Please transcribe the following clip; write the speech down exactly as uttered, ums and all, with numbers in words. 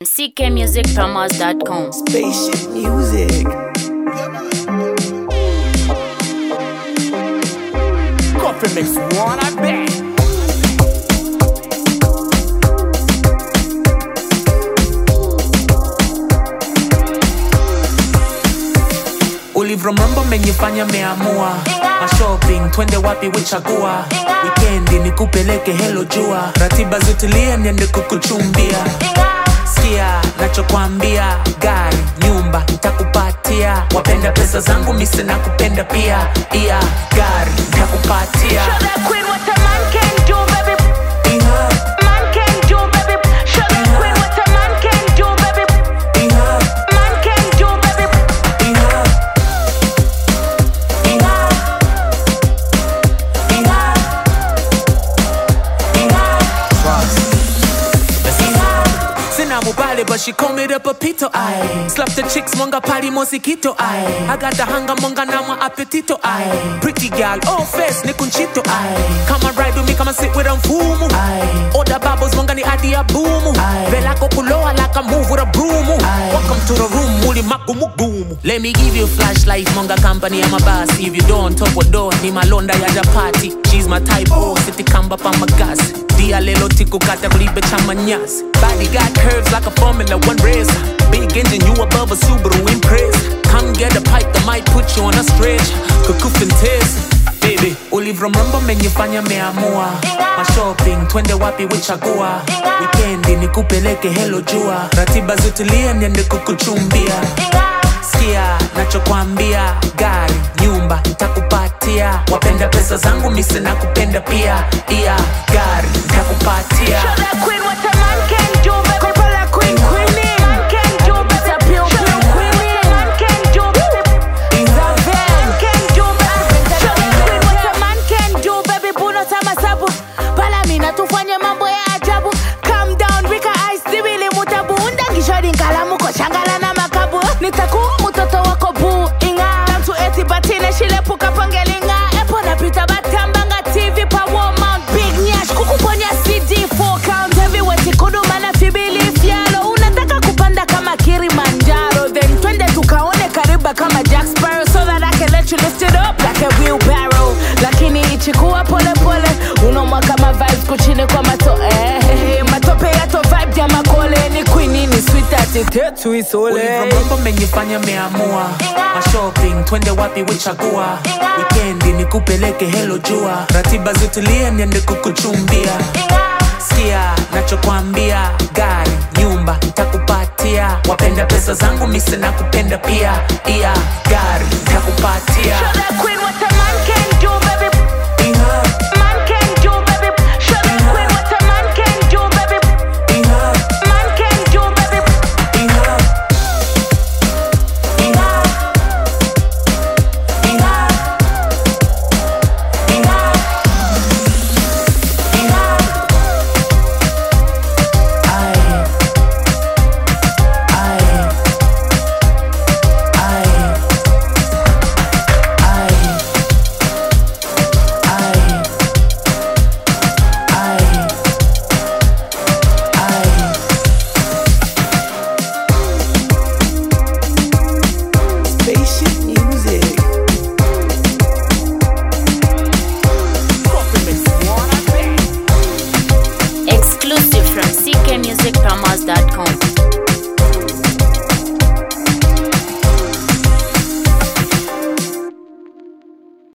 C K music promos dot com. Spaceship music. Coffee mix one, I bet. Ulivyo mambo menifanya meamua mashopping, twende wapi wichagua. Weekendi nikupeleke hello jua. Ratiba zitulia niende kukuchumbia. Sikia nachokwambia, gari, nyumba, nitakupatia. Wapenda pesa zangu mise na kupenda pia. Iya, gari, nitakupatia. Show that queen what a man can do, baby. Iha, Man can do, baby. Show that queen what a man can do, baby. iha, Man can do, baby. iha, iha, iha, iha. Sina mubale, but she call me the papito, aye. Slap the chicks, monga party, mosquito, aye. I got the hunger, monga nama appetito, aye. Pretty girl, oh face, ni kunchito, aye. Come and ride with me, come and sit with them fumu, aye. Oda babos, monga ni adi ya boomu, aye. Vela kokuloa like a move with a broom, aye. Welcome to the room, muli magumu boom. Let me give you a flashlight, monga company, I'm a boss. If you don't, top or door, ni malonda ya ja party. She's my type, oh, city kamba pa magas. Dia lelo tiku kata ribe chama nyas. Body got curves like a Formula One racer. Big engine, you above a Subaru Impreza. Come get a pipe that might put you on a stretch. Kukufin test, baby. Ulivyo mambo menifanya meamua mashopping, twende wapi wichagua. Weekendi nikupeleke hello jua. Ratiba zitulia niende kukuchumbia. Sikia nachokwambia, gari, nyumba, nitakupatia. Wapenda pesa zangu mise na kupenda pia. Iya, gari, nitakupatia. Show that queen what a man can do, baby. Call that queen queenie. Man can do, baby. Show that queen man can do, baby. Man can do, baby. Show that queen what a man can do, baby. Buno sama sabu. Pala mina tufanye mambo ya ajabu. Calm down, Rika ice dibili mutabu. Undangi shodi nkalamu ko shangala na makabu. Nitaku mutoto wako buu inga. Namtu eti batine shile puka pangelinga. Epo na pita batambanga T V pa Walmart. Big nyash kukuponya C D four count. Heavyweight kudu mana fibili fialo. Unataka kupanda kama Kilimanjaro. Then twende tukaone kariba kama Jack Sparrow. So that I can let you lift it up like a wheelbarrow. Lakini ichikuwa pole pole. Unoma kama vibes kuchine kwa mato eh. Matope yato vibe ya makole. Ni queen ni sweet ati tetu isole. Ulivyo mambo menifanya meamua mashopping, twende wapi wichagua. Weekendi nikupeleke hello jua. Ratiba zitulie niende kukuchumbia. Sikia nachokwambia, gari, nyumba, nitakupatia. Wapenda pesa zangu mise na kupenda pia. Iya, gari, nitakupatia. Show that queen what a man can